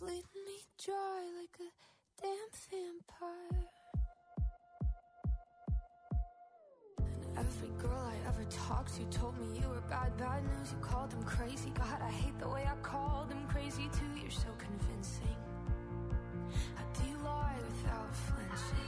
bleeding me dry like a damn vampire. And every girl I ever talked to told me you were bad, bad news. You called them crazy. God, I hate the way I called them crazy too. You're so convincing. How do you lie without flinching?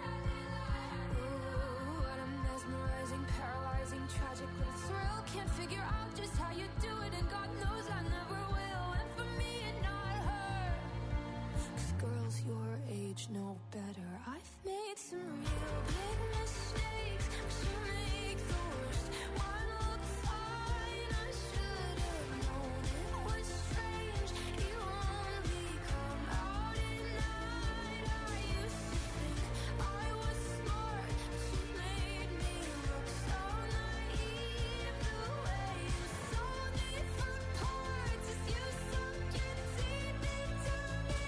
Ooh, what a mesmerizing, paralyzing, tragic little thrill. Can't figure out just how you do it, and God knows I never will. And for me and not her, 'cause girls your age know better. I've made some real big mistakes, but you make the worst one look fine. I should have known it was strange. You only come out at night. I used to think I was smart, but you made me look so naive. The way you sold me for parts as you sunk your teeth into me.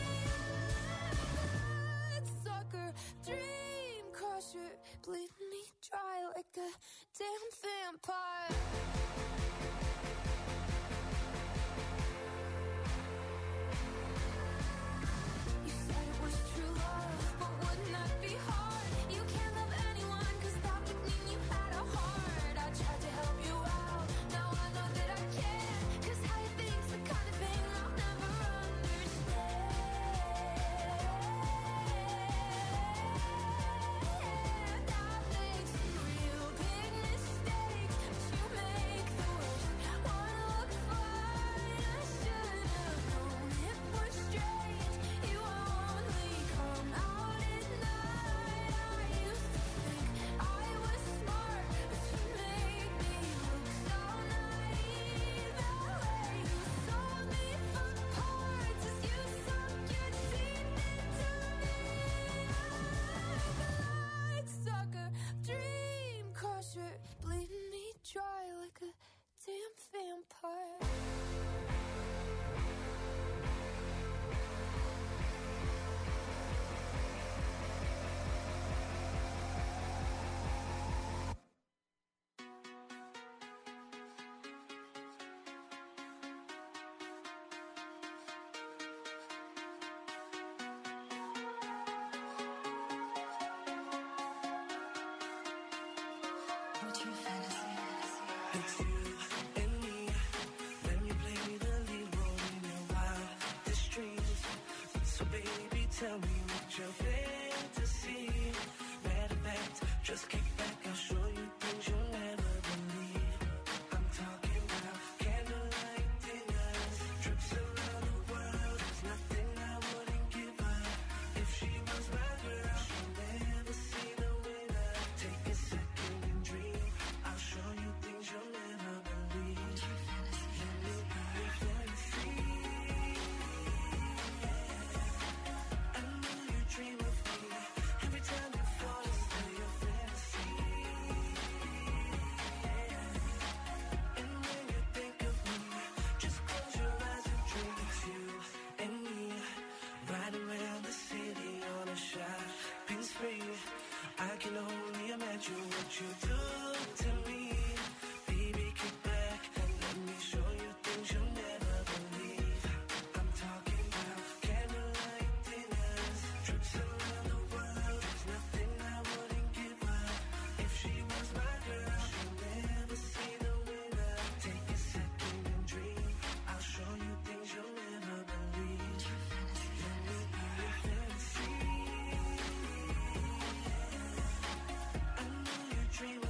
That sucker, dream crusher, bleeding me dry like a damn vampire. You said it was true love, but wouldn't that be hard? You can't love anyone, 'cause that would mean you had a heart. I tried to help you out, now I know that I can't, 'cause how you think's the kind of thing I'll never understand. I've made some real big mistakes, but you make the worst one look fine. I should have known it was strange. You only come out at night. I used to think I was smart, but you made me look so naive. The way you sold me for parts as you sunk your teeth into me. Light sucker, dream crusher, bleeding me dry like a damn vampire. What's your fantasy? It's you and me. When you play the lead role in your wildest dreams. So baby, tell me what your fantasy. Matter of fact, just kick back, I'll show you things you'll never believe. I'm talking about candlelight dinners, trips around the world. There's nothing I wouldn't give her. If she was my girl, she'll never see the winner. Take a second and dream. I'll show you things you'll never believe. Let me be your fantasy. I know you dream of me. Every time you fall into your fantasy. And when you think of me, just close your eyes and dream. It's you and me, riding around the city on a shopping spree. I can only imagine what you do to me. Baby, kick back and let me show you things you'll never believe. I'm talking about candlelight dinners, trips around the world. There's nothing I wouldn't give her. If she was my girl, she'll never see the winner. Take a second and dream. I'll show you things you'll never believe. Let me be your fantasy. I know you dream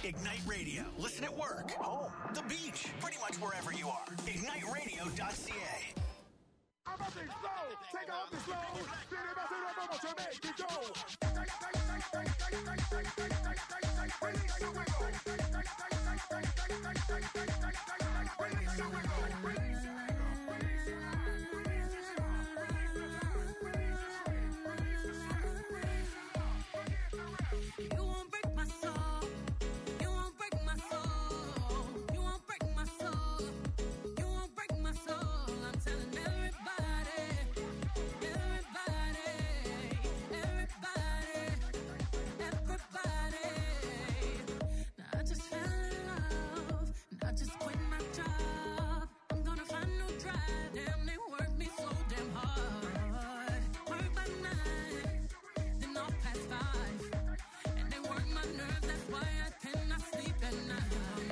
Ignite Radio. Listen at work, home, the beach, pretty much wherever you are. IgniteRadio.ca. I'm up and slow, take off the slow, city by city, mama, to make it go. Release your wiggle. Release your wiggle. You won't break my soul. You won't break my soul. You won't break my soul. You won't break my soul. I'm telling everybody, everybody, everybody, everybody. Now I just fell in love, and I just quit my job. I'm gonna find no drive. Damn, they work me so damn hard. Work by 9, then off past 5. And they work my nerves, that's why I cannot sleep at night.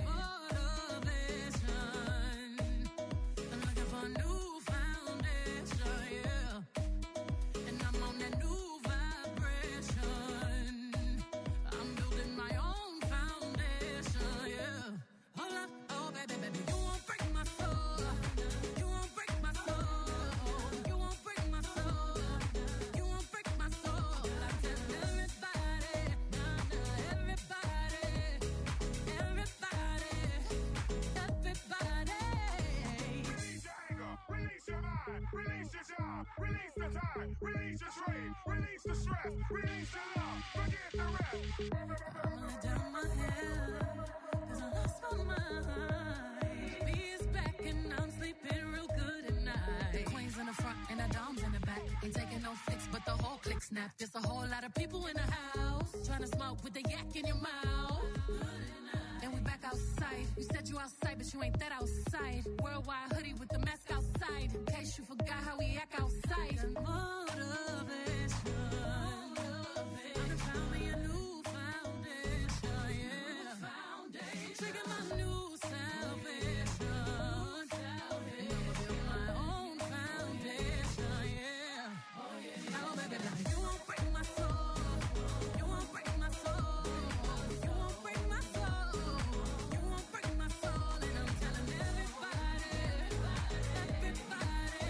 Motivation, I'm looking for a new foundation, yeah. And I'm on that new vibration. I'm building my own foundation, yeah. Hold up, oh baby, baby, you won't break my soul. You won't break my soul. You won't break my soul. You won't break my soul. I tell everybody, everybody, everybody, everybody. Release your anger, release your mind, release your job, release the time, release your trade, release the stress, release the love, forget the rest. I'm gonna down my head, 'cause I lost my mind. B is back and I'm sleeping real good at night. The queen's in the front and the dom's in the back. Ain't taking no flicks, but the whole click snap. There's a whole lot of people in the house trying to smoke with the yak in your mouth. And we back outside. You said you outside, but you ain't that outside. Worldwide hoodie with the mask outside. In case you forgot how we act outside. Motivation. I found me a new foundation, yeah. Trigger my new salvation. And I'ma build my own foundation, yeah. Oh, baby, baby, you won't break my soul. You won't break my soul. You won't break my soul. You won't break my soul. And I'm telling everybody, everybody,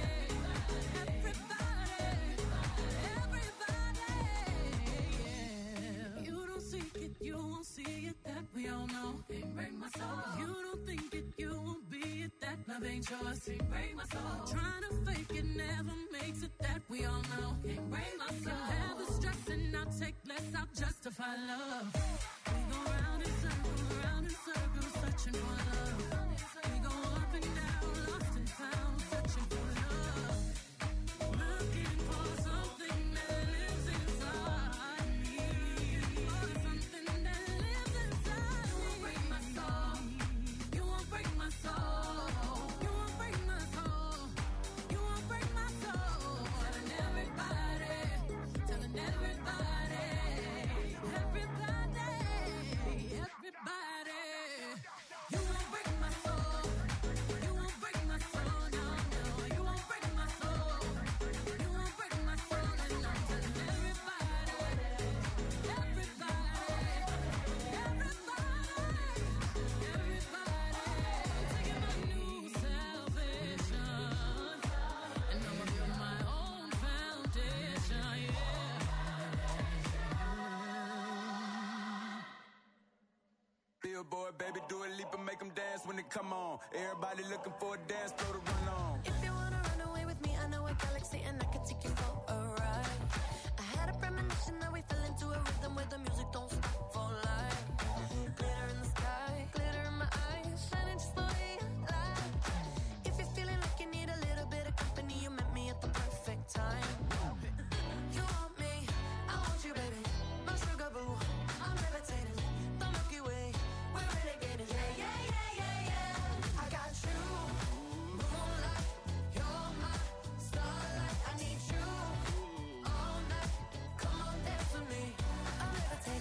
everybody, yeah. You don't seek it, you won't see it, that we all know. Can't break my soul. You don't think it, you won't be it, that love ain't yours. Can't break my soul. Trying to fake it never makes it, that we all know. Can't break my soul. Have the stress and I'll take less, I'll justify love. We go round in circles, searching for love. We go up and down, lost and found, searching for love. Looking for something that lives inside me. For something that lives inside me. You won't break my soul. You won't break my soul. You won't break my soul. You won't break my soul. Telling everybody, telling everybody, everybody, everybody. You won't break my soul. You won't break my soul. No, no. You won't break my soul. You won't break my soul. And I'm telling everybody, everybody, everybody, I'm taking my new salvation. And I'ma build my own foundation, yeah. Billboard, baby, do a leap and make them dance when they come on. Everybody looking for a dance floor to run on. If you wanna run away with me, I know a galaxy and I can take you for a ride. I had a premonition that we fell into a rhythm where the music don't stop for life. Glitter in the sky, glitter in my eyes, shining just the way you like. If you're feeling like you need a little bit of company, you met me at the perfect time. You want me, I want you, baby. My sugar boo, I'm levitating. The Milky Way, we're renegading. Yeah, yeah, yeah, yeah, yeah. I got you, moonlight. You're my starlight. I need you all night. Come on, dance with me. I'm levitating.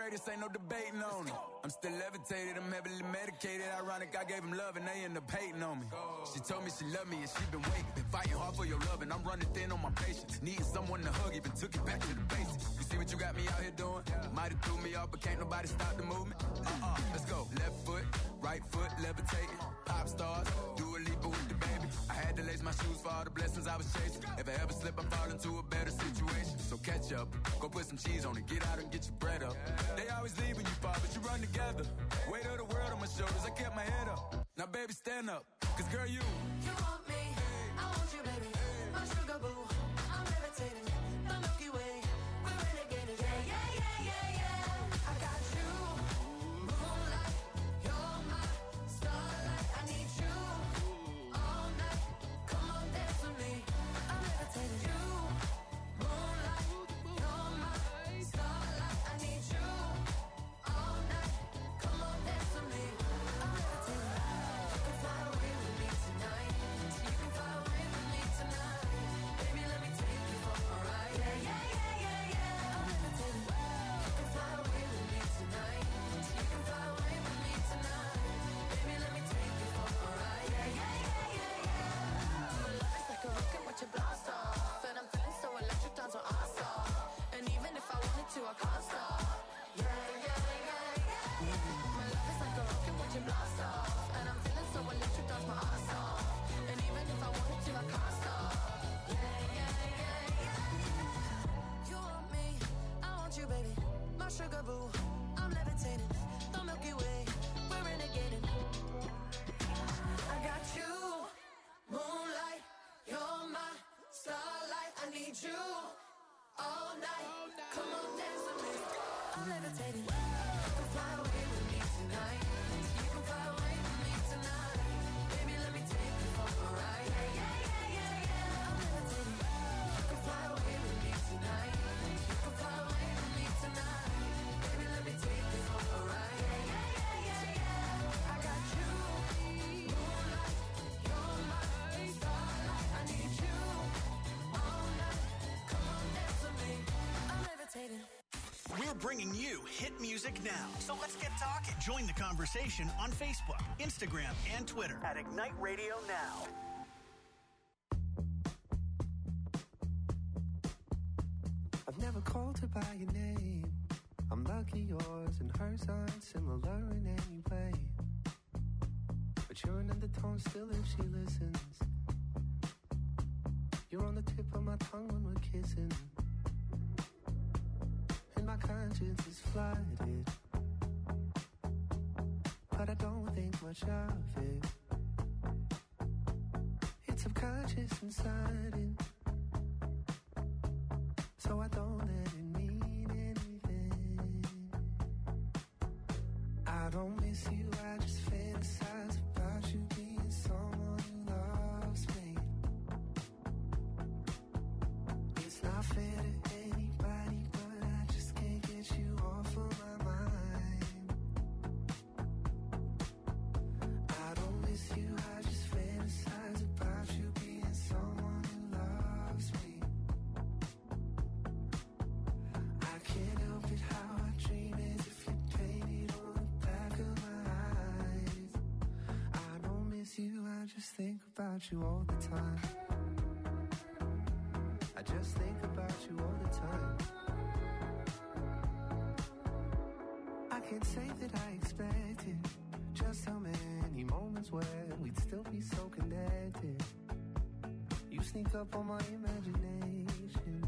greatest, ain't no debating on it. I'm still levitated, I'm heavily medicated. Ironic, I gave him love and they end up hating on me. She told me she loved me and she been waiting. Been fighting hard for your love and I'm running thin on my patience. Needing someone to hug, even took it back to the basics. You see what you got me out here doing? Might have threw me off, but can't nobody stop the movement. Let's go. Left foot, right foot, levitating. Pop stars, do a leap with the baby. I had to lace my shoes for all the blessings I was chasing. If I ever slip, I fall into a better situation. So catch up, go put some cheese on it, get out and get your bread up. They always leave when you fall, but you run together. Weight of the world on my shoulders, I kept my head up. Now baby, stand up, cause girl, you want me, I want you, baby. My sugar boo, I'm levitating. The Milky Way, we're renegading. Yeah, yeah, yeah, yeah, yeah. I got you, moonlight. You're my starlight. I need you all night. Come on, dance with me. I'm levitating. You, moonlight. You're my starlight. I need you all night. Come on, dance with me. I'm levitating. You can fly away with me tonight. You can fly away with me tonight. Baby, let me take you for a ride. Yeah, yeah, yeah, yeah, yeah. I'm levitating. You can fly away with me tonight. You can fly away with me tonight. Baby, let me take you for a ride. Yeah, yeah, yeah, yeah, yeah. My love is like a rocket, watch it blast off. And I'm feeling so electric, dance on our stop. And even if I wanted to, I can't stop. Yeah, yeah, yeah, yeah. My love is like a rocket, watch it blast off. And I'm feeling so electric, dance my ass off. And even if I wanted to, I can't stop. Yeah, yeah, yeah, yeah. You want me, I want you, baby. My sugar boo, I'm levitating. The Milky Way, we're renegading. I got you, moonlight. You're my starlight. I need you all night. Come on, dance with me. I'm levitating. You can fly away with me tonight. You can fly away with me tonight. Baby, let me take you for a ride. Yeah, yeah, yeah, yeah, yeah. I'm levitating. You can fly away with me tonight. You can fly away with me tonight. Baby, let me take you for a ride. Yeah, yeah, yeah, yeah, yeah. I got you, moonlight. You're my starlight. I need you all night. Come on, dance with me. I'm levitating. We're bringing you hit music now. So let's get talking. Join the conversation on Facebook, Instagram, and Twitter at Ignite Radio Now. I've never called her by your name. I'm lucky yours and hers aren't similar in any way. But you're an undertone still if she listens. You're on the tip of my tongue when we're kissing. And my conscience is flooded. But I don't think much of it. It's subconscious and sudden. So I don't let it mean anything. I don't miss you, I just fantasize about you being someone who loves me. It's not fair to anybody, but I just can't get you off of my mind. I don't miss you, I just fantasize about you being someone who loves me. I can't help it how I dream as if you painted on the back of my eyes. I don't miss you, I just think about you all the time. I just think about you all the time. I can't say that I expected just how many moments where we'd still be so connected. You sneak up on my imagination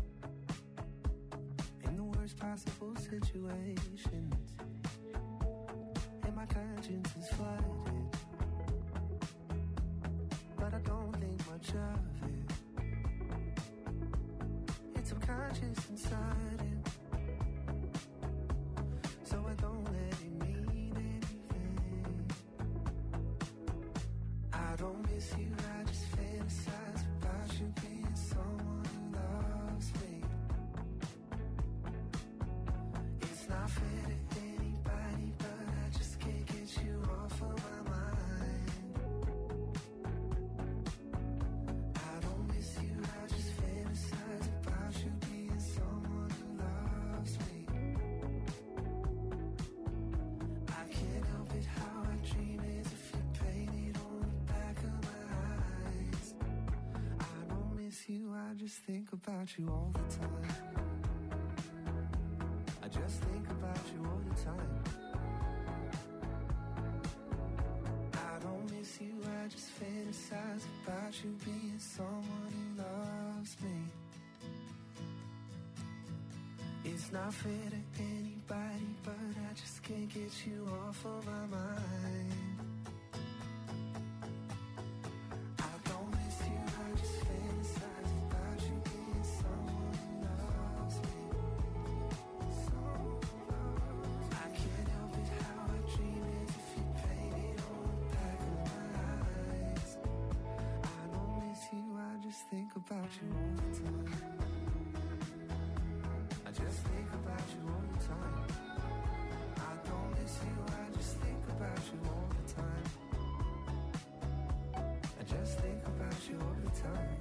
in the worst possible situations. And my conscience is flooded. But I don't think much of it. It's subconscious and sudden. So I don't let it mean anything. I don't miss you, I just fantasize about you being someone who loves me. It's not fair to anybody, but I just can't get you off of my mind. I don't miss you, I just fantasize about you being someone who loves me. just think about you all the time. I just think about you all the time. I don't miss you, I just fantasize about you being someone who loves me. It's not fair to anybody, but I just can't get you off of my mind. I don't miss you, I just fantasize about you being someone who loves me. I can't help it how I dream as if you painted on the back of my eyes. I don't miss you, I just think about you all the time. I just think about you all the time. I don't miss you, I just think about you all the time. I just think about you all the time.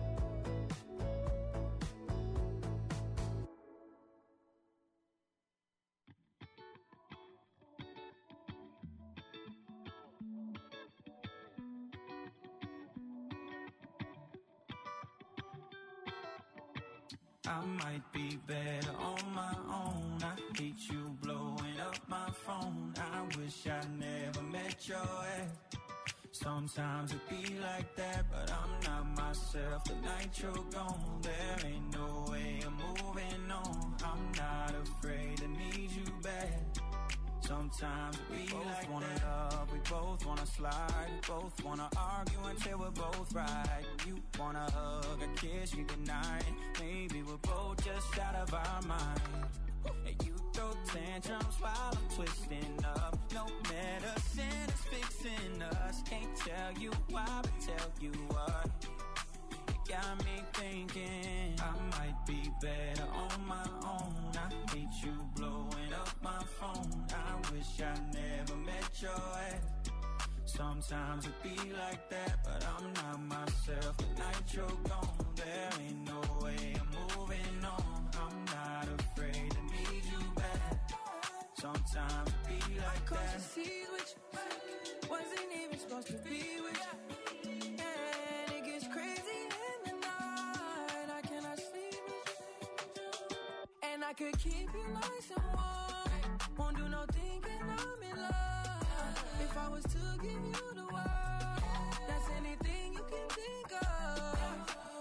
I might be better on my own. I hate you blowing up my phone. I wish I never met your ex. Sometimes it be like that, but I'm not myself. The night you're gone, there ain't no way I'm moving on. I'm not afraid to need you back. Sometimes we both like wanna love, we both wanna slide, we both wanna argue until we're both right. You wanna hug or kiss me goodnight. Maybe we're both just out of our mind. And you throw tantrums while I'm twisting up. No medicine is fixing us. Can't tell you why, but tell you what. It got me thinking I might be better on my own. I hate you blowing up my phone. I wish I never met your ex. Sometimes it be like that, but I'm not myself. The night you're gone, there ain't no way I'm moving on. I'm not afraid to need you back. Sometimes it be like that. With you, wasn't even supposed to be with you. And it gets crazy in the night. I cannot sleep with you. And I could keep you nice and warm. Won't do no thinking I'm in love. If I was to give you the world, that's anything you can think of.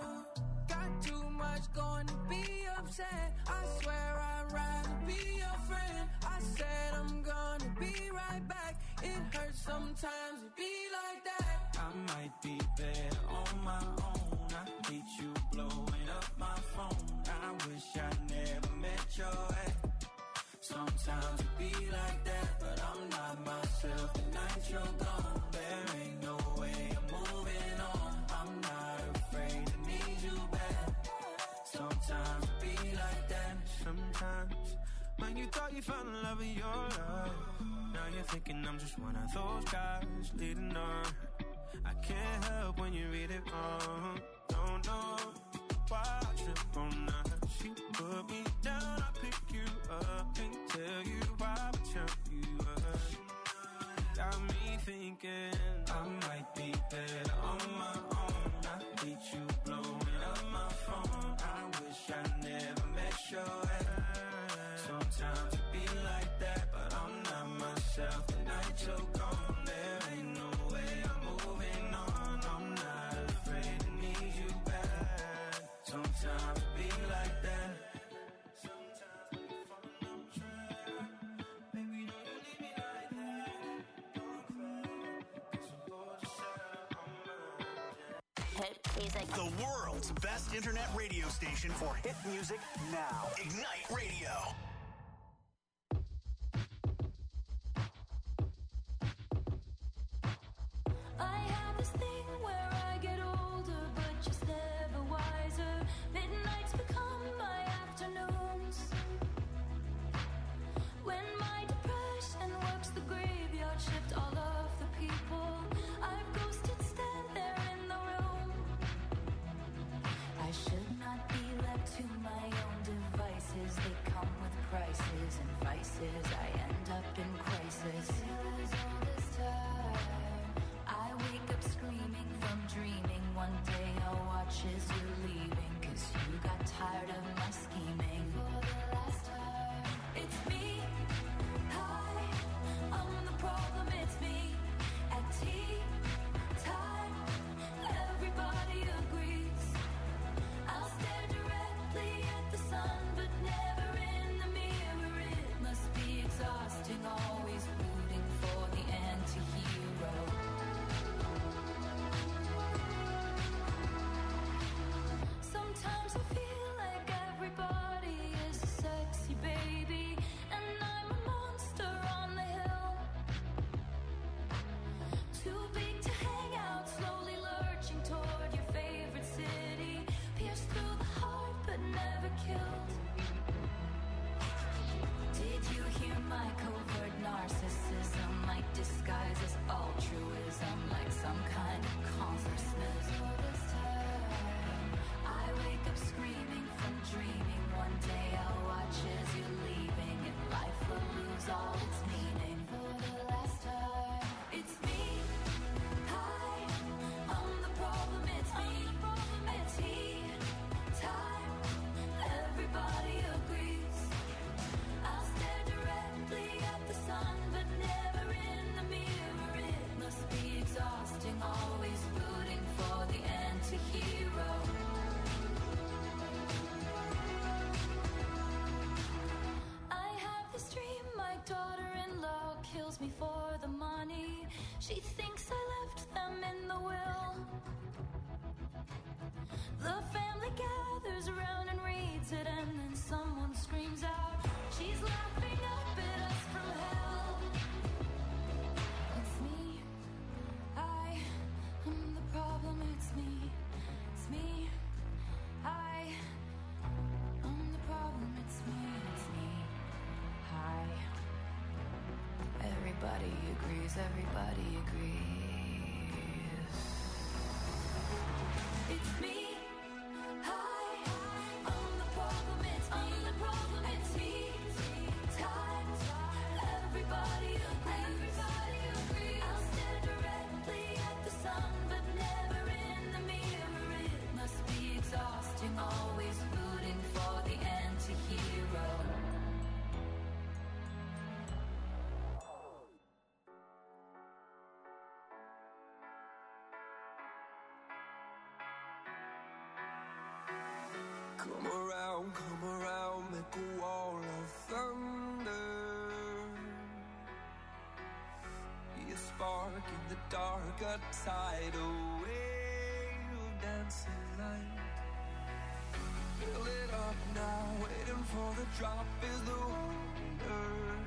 Got too much going to be upset. I swear I'd rather be your friend. I said I'm gonna be right back. It hurts sometimes to be like that. I might be better on my own. I hate you blowing up my phone. I wish I never met your ex. Sometimes it be like that, but I'm not myself. The night you're gone, there ain't no way I'm moving on. I'm not afraid to need you back. Sometimes it be like that. Sometimes, when you thought you found the love of your life, now you're thinking I'm just one of those guys leading on. I can't help when you read it wrong. Don't know why I trip on that. She put me down, I pick you up. Can't tell you why, but tell you up. Got me thinking I might be better on my own. I hate you blowing up my phone. I wish I never met your ex. Sometimes it be like that, but I'm not myself. The night you're gone, there ain't no way I'm moving on. I'm not afraid to need you back. Sometimes it be like that. Sometimes we fall no track. Baby, don't you leave me like that. Don't cry, 'cause I'm bored just out on my Hit music. The world's best internet radio station for hit music now. Ignite Radio. I have this thing where I get older, but just never wiser. Midnights become my afternoons. When my depression works the graveyard shift, all of the people I've ghosted stand there in the room. I should not be left to my own devices. They come with pride. wants me for the money. She thinks I left them in the will. The family gathers around and reads it, and then someone screams out, she's laughing up at us from hell. It's me, I am the problem. It's me, I am the problem. It's me, hi. Everybody agrees, everybody agrees. It's me, hi, I'm the problem. It's me, I'm the problem. It's me, times. Everybody agrees, I'll stare directly at the sun, but never in the mirror. It must be exhausting, always rooting for the anti-hero. Come around, make a wall of thunder. Be a spark in the dark, a tidal wave of dancing light. Fill it up now, waiting for the drop is the wonder.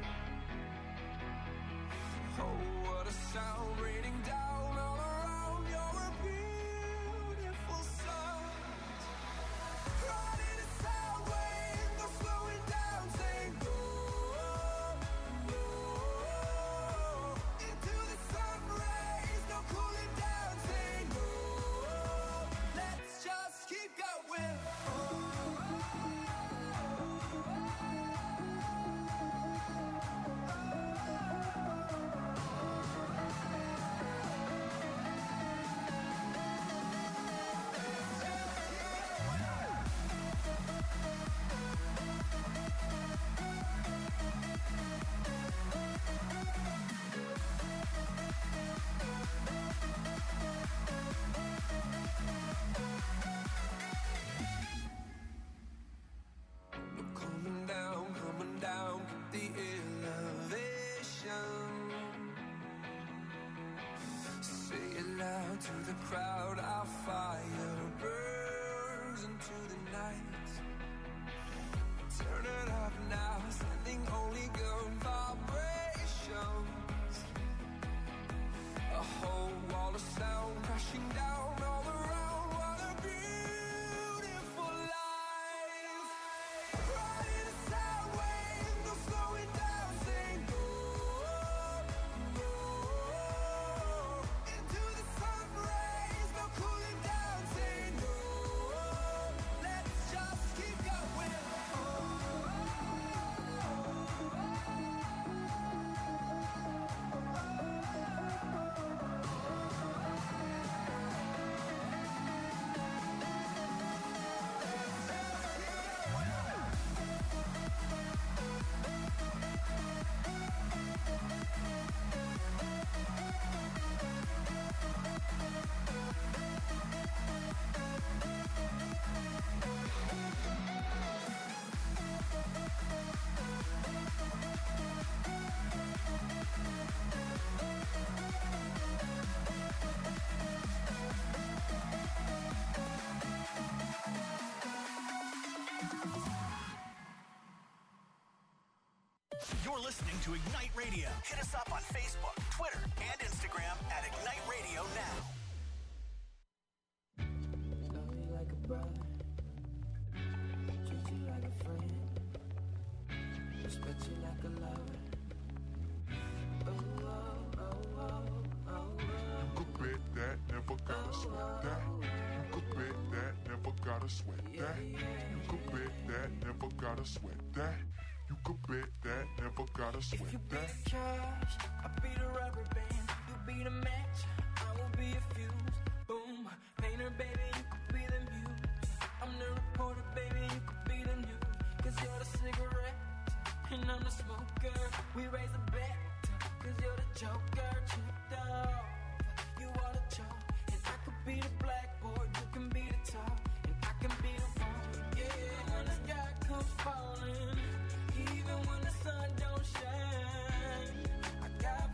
Oh, what a sound raining down all around. You're a beautiful sight. Riding a sound wave, no slowing down, saying go, go. Into the sun rays, no cooling down, saying go. Let's just keep going. Coming down, keep the elevation. Say it loud to the crowd, our fire burns into the night. Turn it up now, sending only good vibrations. A whole wall of sound crashing down all around. What a beautiful life. Riding a sound wave, no slowing down, saying go, go. Into the sun rays, no cooling down, saying go. Let's just keep going. You're listening to Ignite Radio. Hit us up on Facebook, Twitter, and Instagram at Ignite Radio Now. Love you like a brother, treat you like a friend, respect you like a lover. Oh, oh, oh, oh, oh. You could bet that, never gotta sweat that. You could bet that, never gotta sweat that. You could bet that, never gotta sweat that. You could bet that, never gotta If sweat you be that. the cash, I'll be the rubber band. You be the match, I will be a fuse. Boom, painter, baby, you could be the muse. I'm the reporter, baby, you could be the news. Cause you're the cigarette, and I'm the smoker. We raise a bet, cause you're the joker. Tripped off, you are the chalk. And I could be the blackboard, you can be the top. And I can be the one, yeah, when the sky comes falling. Even when the sun don't shine, I got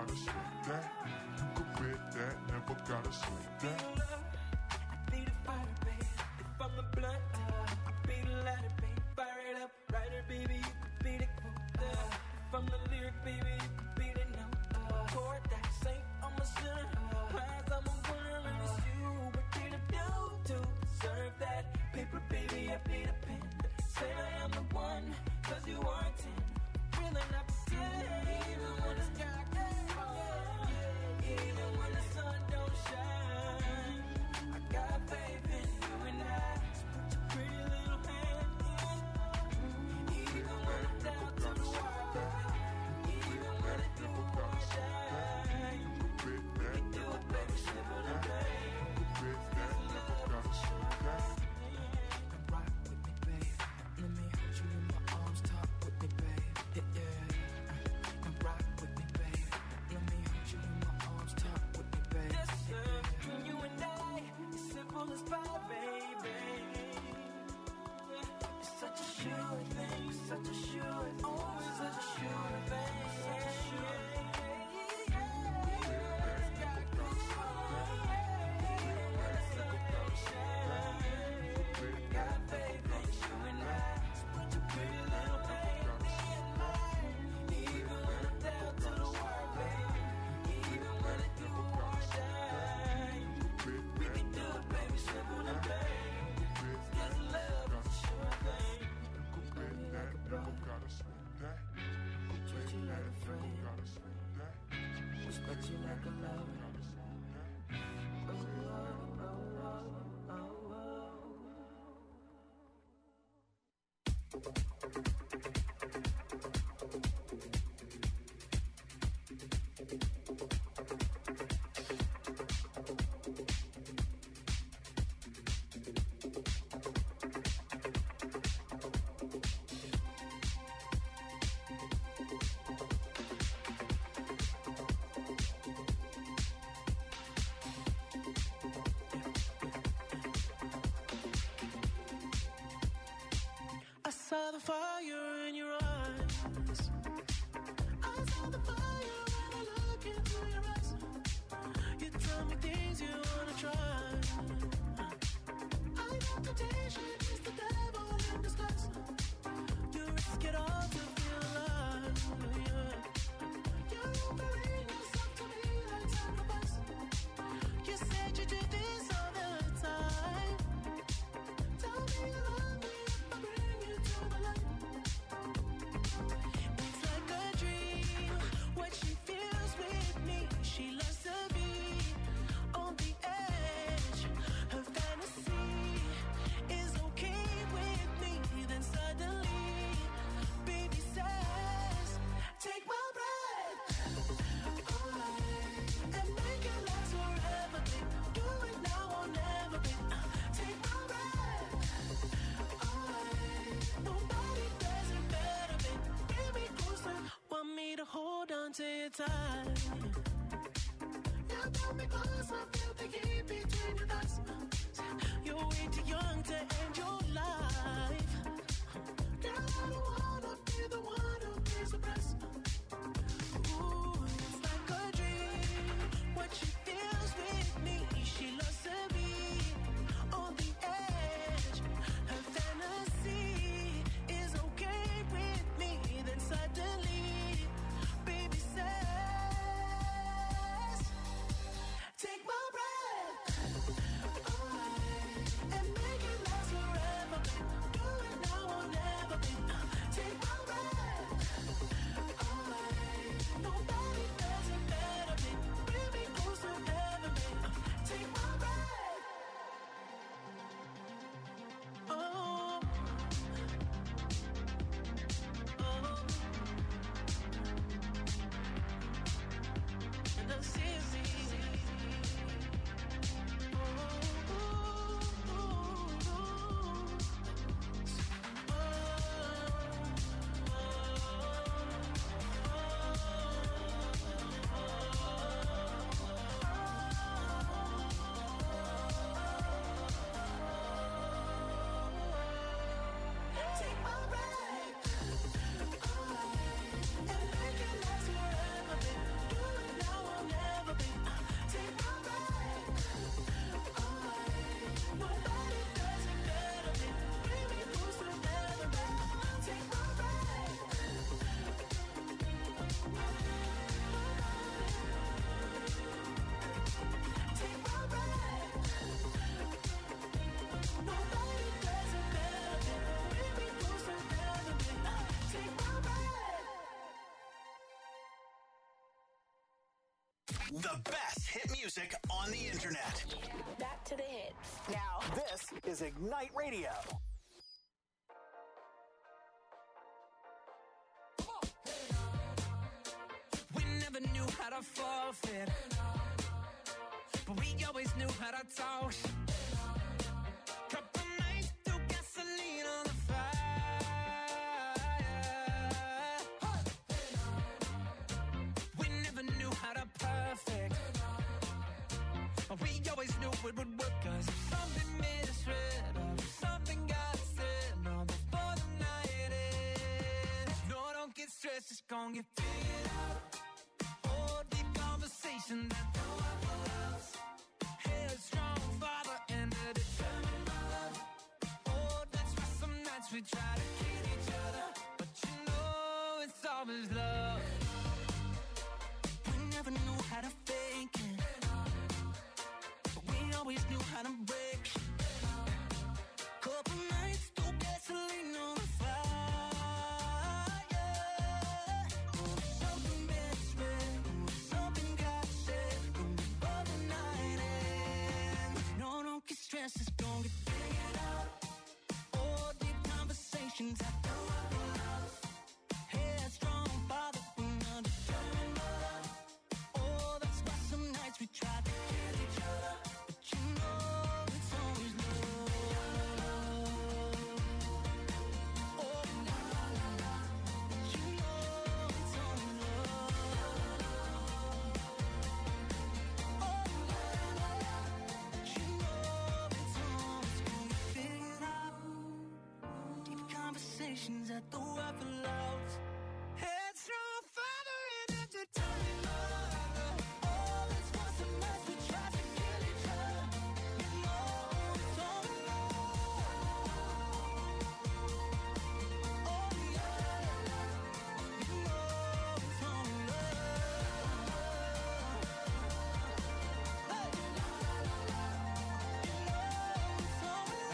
gotta sweat that. You could bet that, never gotta sweat that. I be the fire, baby. If I'm the blunt, I be the lighter, baby. Fire it up, writer, baby. You could be the quote. If I'm the lyric, baby, you could be the note. Chord that saint, I'm a sinner. Prize, I'm a winner, and it's you. What did I do to deserve that? Paper, baby, I be the pen. Say I am the one, 'cause you are 10. Really not pretend, even when the sky gets hard. Even when the sun don't shine. I got faith in you and I. So put your pretty little hand in. Even when I'm down to the wire. Even when it do or die. We can do it, baby, simple and plain. There's love to show that. Rock with me, babe. Let me hold you in my arms, talk with me, babe. Yeah, yeah. And rock with me, babe. Let me hold you in my arms, talk with me, babe. Yes, sir. You and I, it's simple as pie, baby. It's such a sure thing, such a sure thing. Always such a sure thing, such a sure thing. Got faith in you and I. So put your pretty little hand in mine. Even when I'm down to the wire, baby. Even when it do or die. We can do it, baby, simple and plain. This love is a sure thing. You could bet that, never gotta sweat that. Treat you like a friend. Gotta sweat that. Respect you like a lover. Gotta sweat that. Oh, oh, oh, oh, oh, oh. I saw the fire in your eyes. I saw the fire when I look into your eyes. You tell me things you wanna try. I know temptation is the devil in disguise. You risk it all to feel alive. Yeah. You're offering yourself to me like sacrifice. You said you do this all the time. Tell me you love me if I bring you to the light. It's like a dream, what she feels with me. She loves to be on the edge. Her fantasy is okay with me. Then suddenly, baby says, take my breath away and make it last forever, babe. Do it now or never, babe. Take my breath away. Nobody does it better, babe. Bring me closer, want me to hold on to your tight. You got me close, I feel the heat between your thighs. You're way too young to end your life. Girl, I don't wanna be the one who pays the price. Ooh, it's like a dream, what she feels with me. She loves to be on the edge. Her fantasy is okay with me. Then suddenly, baby says, The best hit music on the internet. Back to the hits. Now, this is Ignite Radio. We never knew how to forfeit, but we always knew how to talk. Couple nights threw gasoline on the fire. We never knew how to perfect, but we always knew it would work. 'Cause if something misread or if something got said, no, before the night ends. No, don't get stressed, it's gonna get figured out. Oh, deep conversation that don't have a loss. Headstrong father and a determined mother. Oh, that's why some nights we try to kill each other, but you know it's always love. We never knew how to fake it, but we always knew how to break. Couple nights threw gasoline on the fire. Oh, something misread, something got said before the night ends. No, don't get stressed, it's gonna get figured out. Oh, deep conversations after love. Headstrong father and a determined mother. Oh, that's why some nights we try to kill each other, but you know it's always love. Oh, la la la la, but you know it's always love. Oh, la la la, but you know it's always gonna get figured out. Deep conversations at the weapon loves. Headstrong father and a determined mother. Oh, that's why some nights we try to kill each other. You know it's always love. Oh, la la la, you know it's always love. Hey, la la la la, you know it's always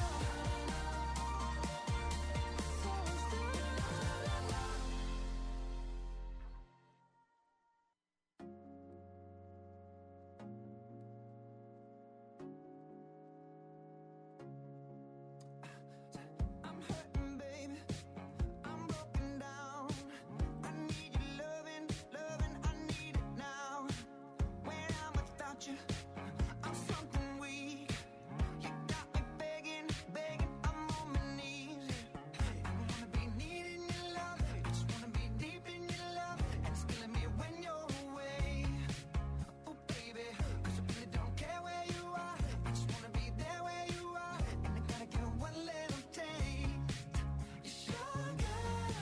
I'm hurting, baby. I'm broken down. I need your loving, loving. I need it now. When I'm without you, I'm something weak. You got me begging, begging. I'm on my knees. I wanna be needing your love. I just wanna be deep in your love. And it's killing me when you're away. Oh, baby, 'cause I really don't care where you are. I just wanna be there where you are. And I gotta give one little taste. Sugar,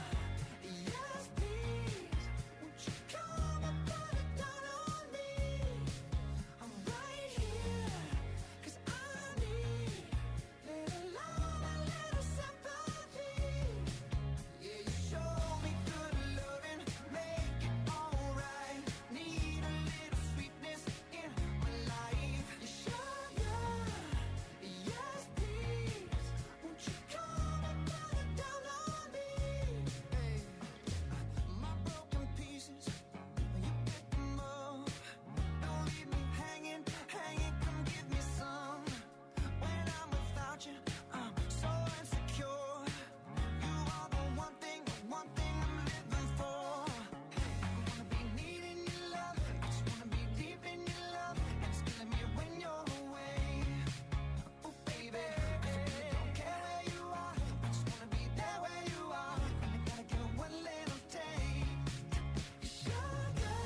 yes please. Won't you come and put it down on me? I'm right here, 'cause I need little love and little sympathy. Yeah, you show me good loving, make it alright. Need a little sweetness in my life. Sugar, yes please. Won't you come and put it down on me? Hey, my broken pieces, you pick them up. Don't leave me hanging, hanging. Come give me some. When I'm without you, I'm so insecure. You are the one thing I'm living for. I wanna be needing your love. I just wanna be deep in your love. And it's killing me when you're away. Oh, baby, 'cause I really don't care where you are. I just wanna be there where you are. And I gotta give one little taste. Sugar,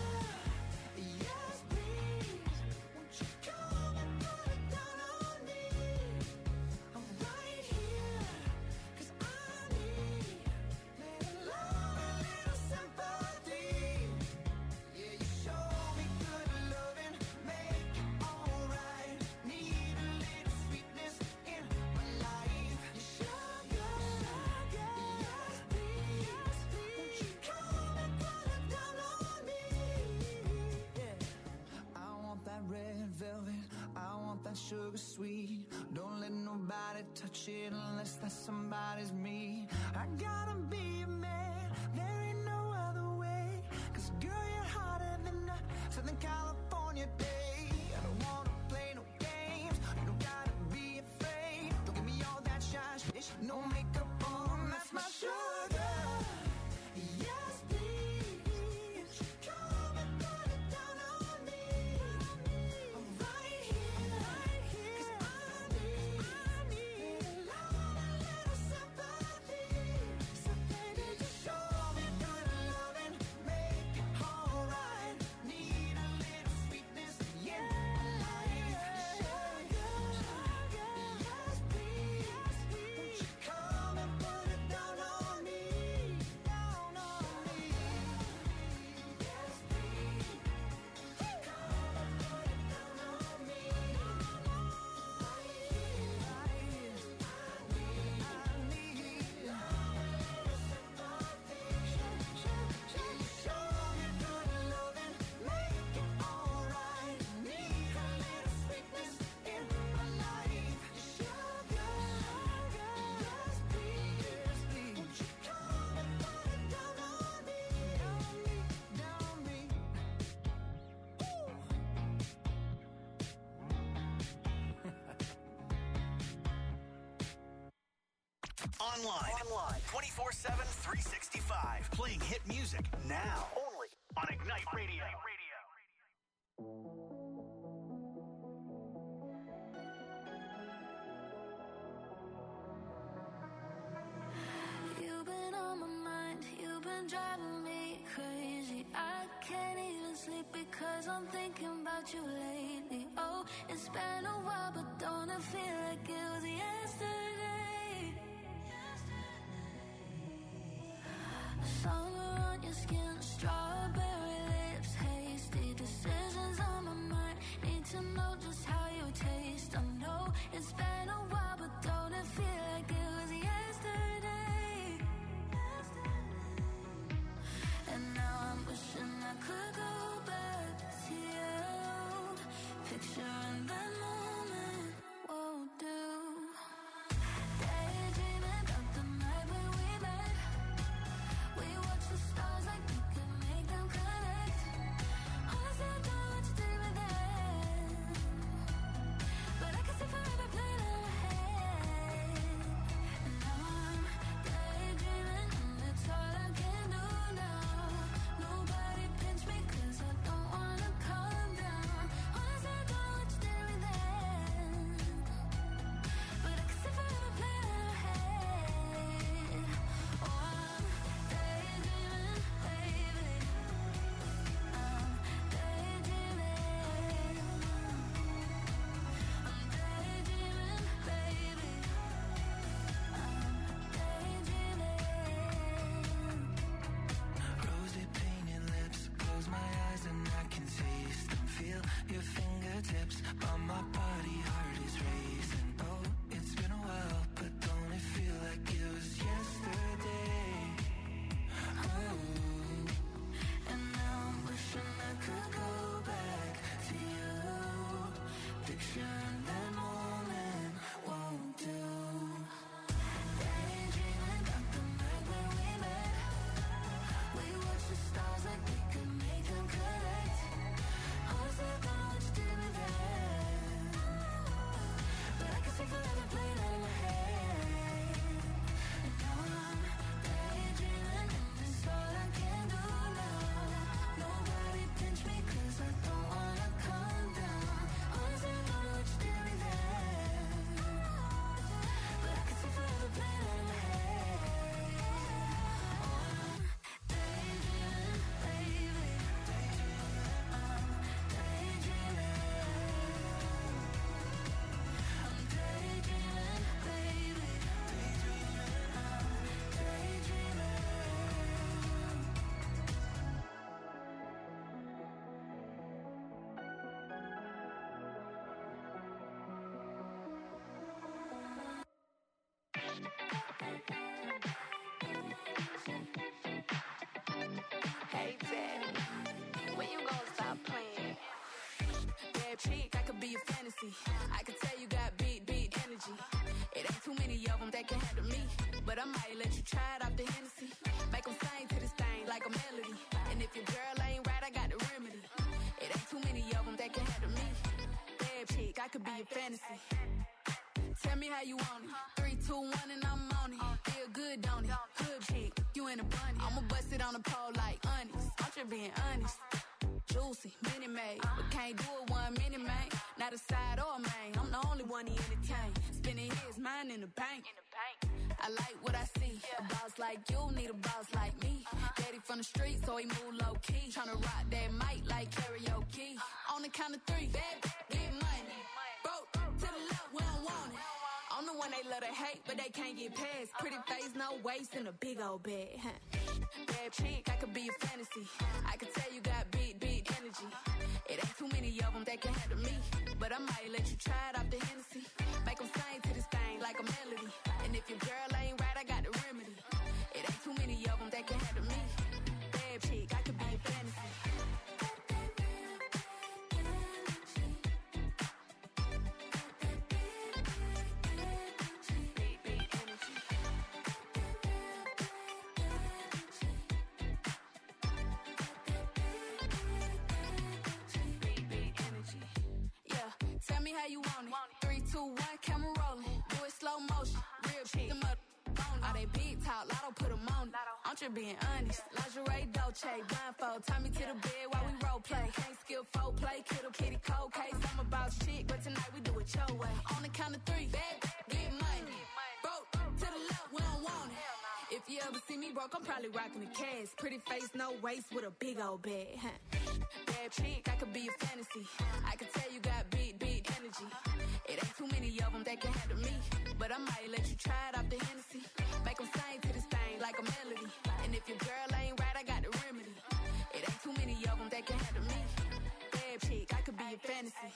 yes please. Won't you come and put it down on me? I'm right here, 'cause I need little love and little sympathy. Yeah, you show me good loving, make it alright. Need a little sweetness in my life. Sugar, yes please. Won't you come and put it down on me? Yeah, I want that red velvet, I want that sugar sweet. Don't let nobody touch it unless that somebody's me. I gotta be a man, there ain't no other way. 'Cause girl, you're hotter than a Southern California day. I don't wanna play no games. You don't gotta be afraid. Don't give me all that shy shit. No makeup on, that's my sugar. Yes, please. Come and put it down on me. I'm right here, 'cause I need love and a little sympathy. So baby, just show me good loving, make it alright. Need a little sweetness in my life. Sugar, yes, please. Won't you come and put it down on me? Down on me. Yes, please. Come and put it down on me. I need love and a little sympathy. Show me good loving, make it alright. Need a little sweetness in my life. Sugar, yes, please. Won't you come and put it down on me? Down me. Online. 24/7, 365. Playing hit music now. Only on Ignite Radio. You've been on my mind, you've been driving me crazy. I can't even sleep because I'm thinking about you lately. Oh, it's been a while, but don't it feel like it was yesterday? Summer on your skin, strawberry lips, hasty decisions on my mind. Need to know just how you taste. I know it's been a while, but don't it feel like it was yesterday? And now I'm wishing I could go back to you. Picturing that moment won't do. Daydreaming about the night when we met. We watched the stars like we could make them connect. Honestly, I don't know what you did with that, but I can see forever playing in my head. And now I'm daydreaming, and it's all I can do now. Nobody pinch me 'cause I don't wanna calm down. Honestly, I don't know what you did with that, but I can see forever playing in my head. Oh, I'm daydreaming, baby. I'm daydreaming. I'm daydreaming, baby. I'm daydreaming. Rosy painted lips, close my eyes and I can taste them. Feel your fingertips on my body, heart is racing. Oh, it's been a while, but don't it feel like it was yesterday? Oh, and now I'm wishing I could go back to you. Picturing that moment won't do. Daydreaming about the night when we met. We watched the stars like we could make them connect. Honestly, I don't know what you did with that, but I can see forever playing out in my head. And now I'm daydreaming, and it's all I can do now. Nobody pinch me 'cause I don't wanna calm down. Honestly, I don't know what you did with that, but I can see forever playing out in my head. Oh, I'm daydreaming, baby. I'm daydreaming. I'm daydreaming, baby. I'm daydreaming. Hey, Daddy, when you gonna stop playing? Bad chick, I could be a fantasy. I could tell you got big energy. It ain't too many of them that can handle me, but I might let you try it off the Hennessy. Make them sing to this thing like a melody. And if your girl ain't right, I got the remedy. It could be your fantasy. Tell me how you want it. 3, 2, 1, and I'm on it. Feel good, don't it? Hood chick, you in a bunny. I'ma bust it on the pole like honest. I'm just being honest. Juicy, mini made, but can't do it 1 minute, man. Not a side or a main. I'm the only one he entertain. Spending his mind in the bank. I like what I see. A boss like you need a boss like me. Daddy from the street, so he move low key. Tryna rock that mic like karaoke. On the count of 3, baby, get money. Broke to the left, we don't want it. I'm the one they love to hate, but they can't get past. Pretty face, no waist, and a big old bag. Bad chick, I could be your fantasy. I could tell you got big energy. It ain't too many of them that can handle me. But I might let you try it off the Hennessy. Make them sing to this thing like a melody. And if your girl ain't right, I got the remedy. It ain't too many of them that can handle me. Bad chick, I could be your fantasy. Tell me how you want it. 3, 2, 1, camera rolling. Do it slow motion. Real chick. Them up all they big talk, lotto put them on it. I'm just being honest. Lingerie, Dolce, blindfold. Tie me to the bed while we role play. Can't skill folk play. Kittle kitty cold case. I'm about shit, but tonight we do it your way. On the count of 3, baby, get money. Broke to the left, we don't want it. If you ever see me broke, I'm probably rocking the cash. Pretty face, no waist, with a big old bag. Bad chick, I could be your fantasy. I could tell you got big energy. It ain't too many of them that can handle me. But I might let you try it off the Hennessy. Make them sing to this thing like a melody. And if your girl ain't right, I got the remedy. It ain't too many of them that can handle me. Bad chick, I could be your fantasy.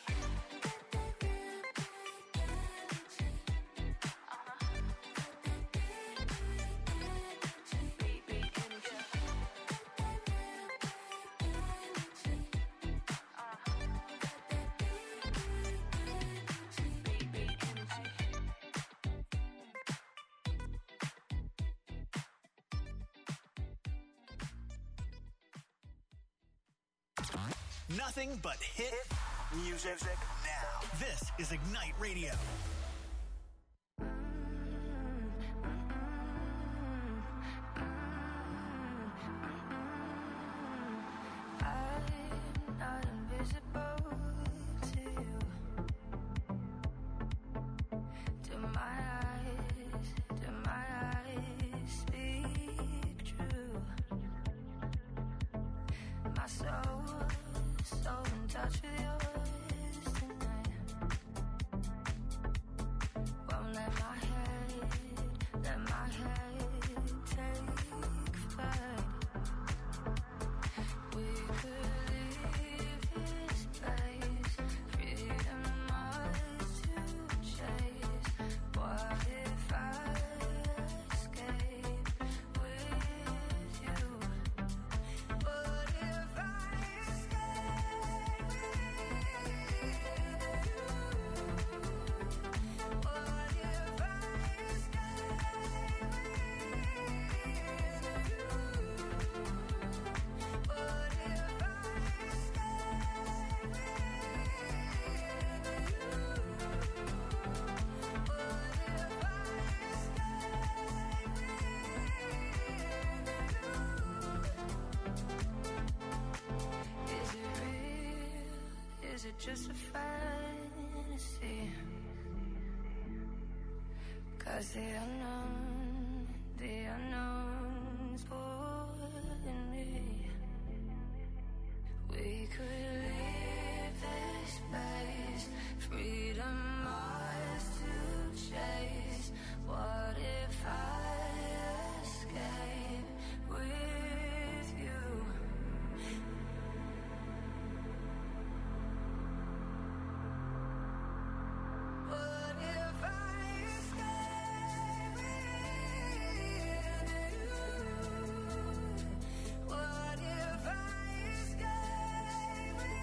Nothing but hit music now. This is Ignite Radio. I'm not invisible to you. Do my eyes speak true? My soul so in touch with yours tonight. Won't let my head take flight. We could leave this place, freedom ours to chase. What if I escape with you? What if I escape with you? What if I escape with Is it real? Is it just a fantasy? 'Cause the unknown's pulling me. We could leave this space, freedom ours to chase. What if I escape with you? What if I escape with you? What if I escape with you?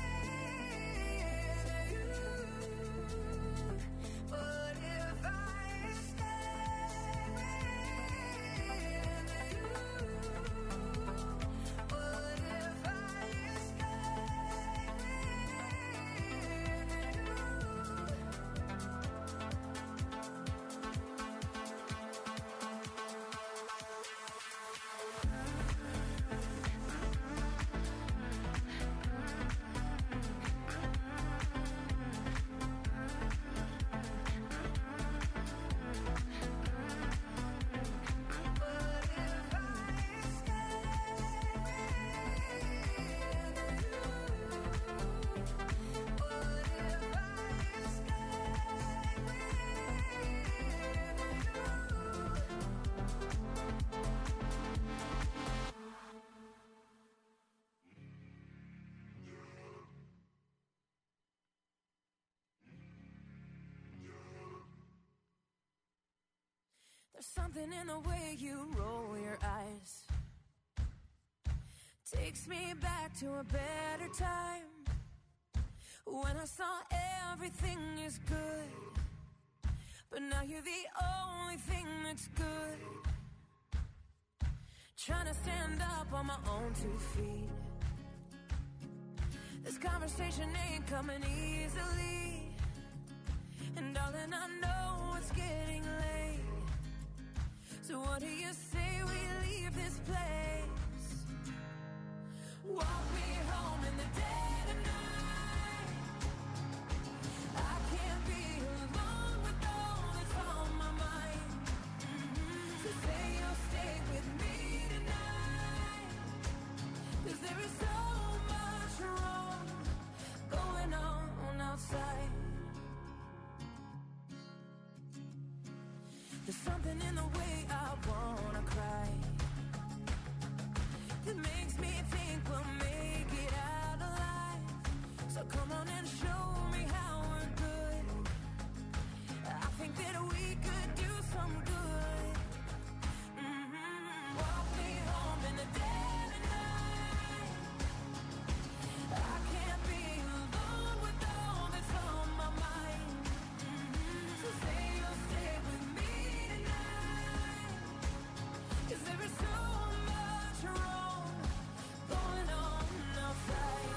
There's something in the way you roll your eyes. Takes me back to a better time, when I saw everything is good, but now you're the only thing that's good. Trying to stand up on my own 2 feet. This conversation ain't coming easily, and darling, I know it's getting late. So what do you say we leave this place? Walk me home in the dead of night. I can't be alone with all that's on my mind. So say you'll stay with me tonight, 'cause there is so much wrong going on outside. There's something in the way I wanna cry that makes me think we'll make it out alive. So come on and show me how we're good. I think that we could do some good. Walk me home in the dead of night. I can't be alone with all that's on my mind. So say you'll stay with me tonight, 'cause there is so much wrong going on outside.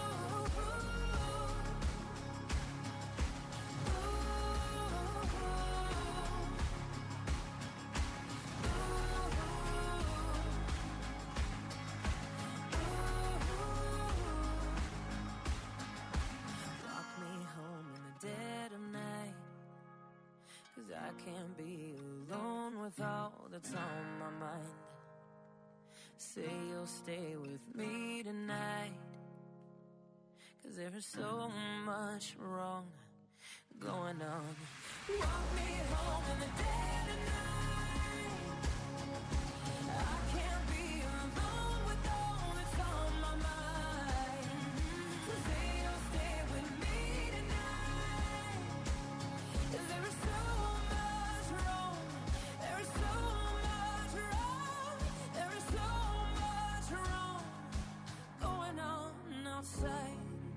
Walk me home in the dead of night, 'cause I can't be alone with all that's on my mind. Say you'll stay with me tonight, 'cause there is so much wrong going on. Walk me home in the dead of night. I can't be alone with all that's on my mind. So say you'll stay with me tonight, 'cause there is so much wrong. There is so much wrong. There is so much wrong going on outside.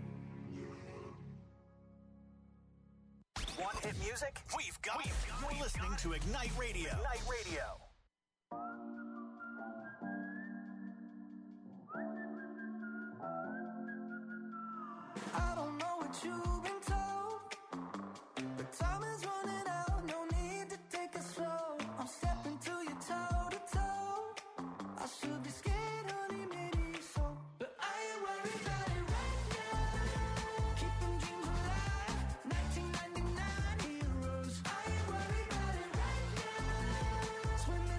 Want hit music? We've got it. You're listening to Ignite Radio. Ignite Radio. I don't know what you've been told, but time is running out. No need to take it slow. I'm stepping to you toe to toe. I should be scared, honey, maybe so, but I ain't worried about it right now. Keeping dreams alive, 1999 heroes. I ain't worried about it right now. It's when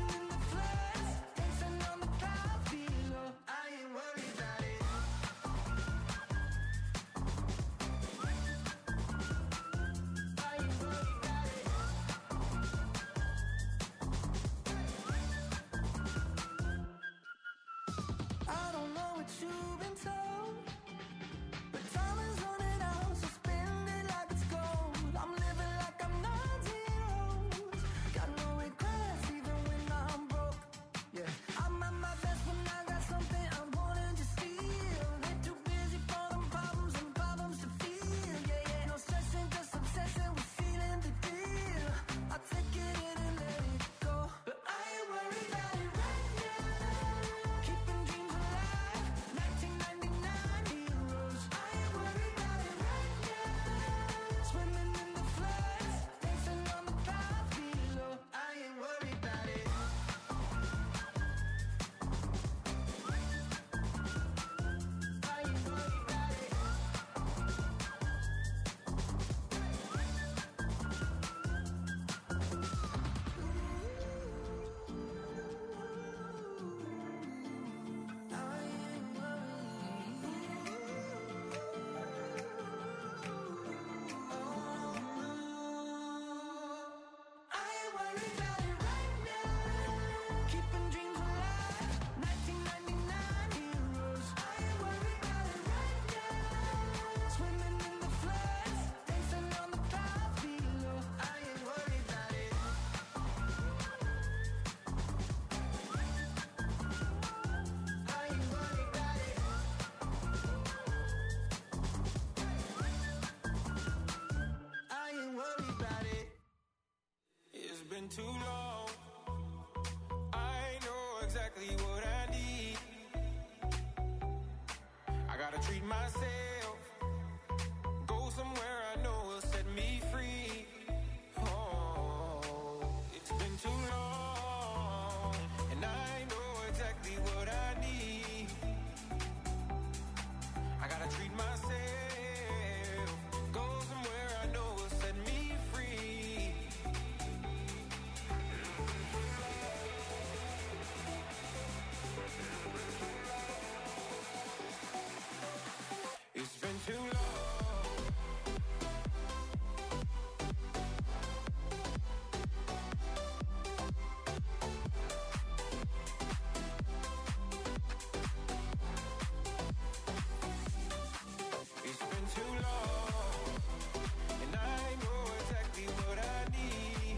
been too long. I know exactly what I need. I gotta treat myself, go somewhere I know will set me free. Oh, it's been too long, and I know exactly what I need. I gotta treat myself, go somewhere I know will set me free. It's been too long. It's been too long, and I know exactly what I need.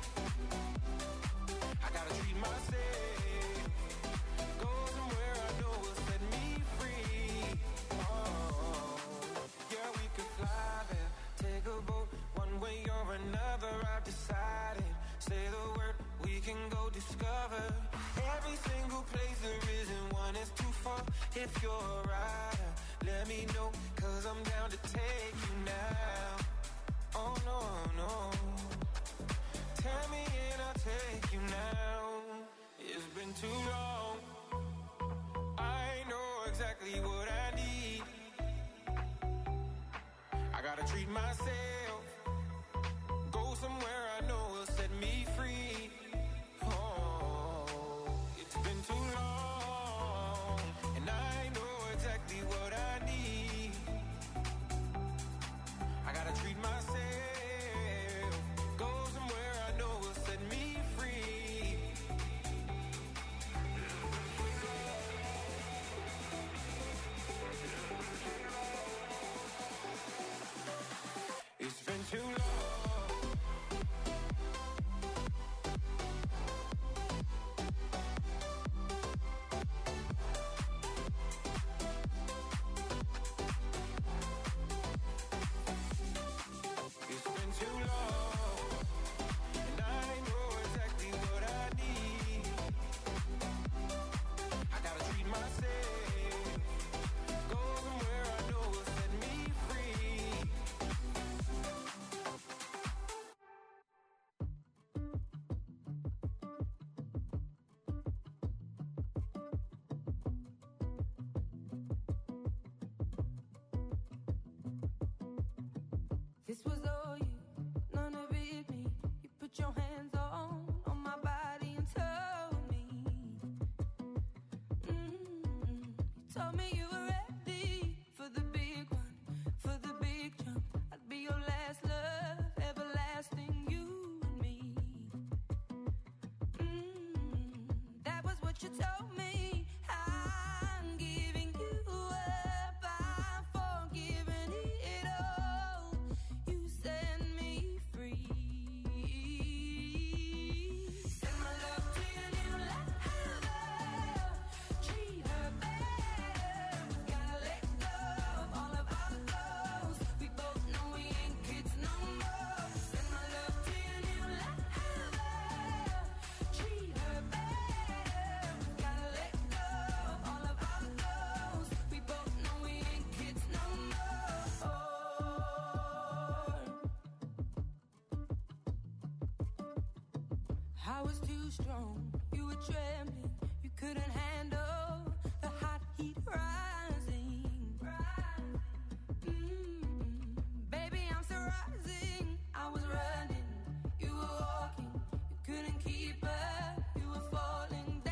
I gotta treat myself, go somewhere I know will set me free. Oh, yeah, we could fly there, take a boat, one way or another. I've decided, say the word, we can go discover every single place there isn't one is too far. If you're a rider, let me know, 'cause I'm down to take you now. Oh no, no, tell me and I'll take you now. It's been too long, I know exactly what I need. I gotta treat myself, go somewhere I know will set me free. Oh, it's been too long, and I know exactly what I need. I gotta treat myself, go somewhere I know will set me free. It's been too long. It's been too long, and I know exactly what I need. I gotta treat myself, go somewhere I know will set me free. This was all you, none of it me. You put your hands on my body and told me. You told me you were ready for the big one, for the big jump. I'd be your last love, everlasting, you and me. That was what you told me. I'm giving you up, I'm forgiving it all. You set me free. Send my love to your new lover. Treat her better. Gotta let go of all of our goals. We both know we ain't kids no more. Send my love to your new lover. Treat her better. Gotta let go of all of our goals. We both know we ain't kids no more. I was too strong, you were trembling, you couldn't handle the hot heat rising. Baby, I'm still rising. I was running, you were walking, you couldn't keep up, you were falling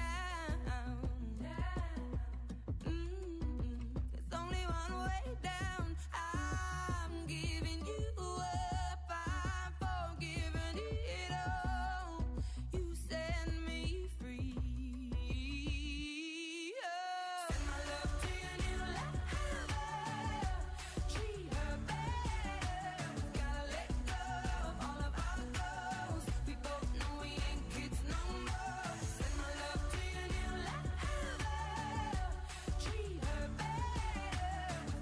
down. There's only one way down. I